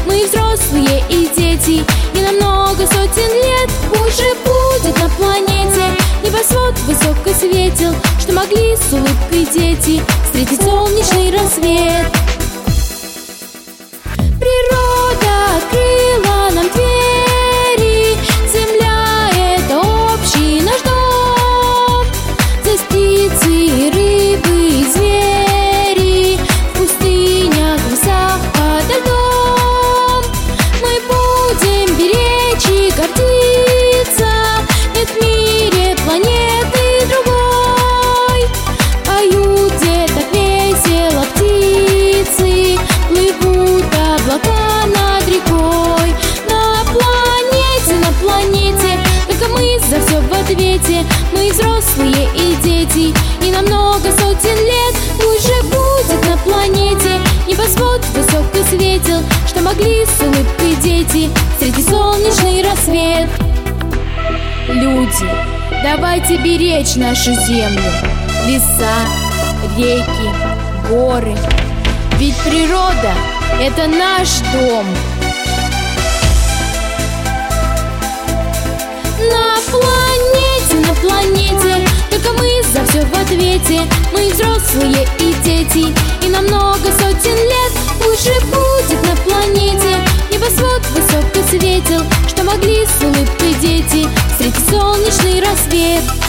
Мы взрослые и дети, и на много сотен лет уже будет на планете небосвод высоко светил, что могли с улыбкой дети встретить солнечный рассвет. Природа открыла нам двери, земля — это общий наш дом. Здесь птицы и рыбы, и звери, в пустынях, в лесах, подо льдом. Мы будем беречь и гордиться, нет в мире планеты другой. Поют где так весело птицы, плывут облака над рекой. На планете, только мы за все в ответе. Мы взрослые и дети, и на много сотен лет уже будет на планете небосвод высоко светил, что могли с улыбкой дети встретить солнечный рассвет. Люди, давайте беречь нашу землю, леса, реки, горы. Ведь природа — это наш дом. На планете, только мы за все в ответе. Мы взрослые и дети, и на много сотен лет уже будет на планете небосвод высоко светил, что могли с улыбкой дети встретить солнечный рассвет.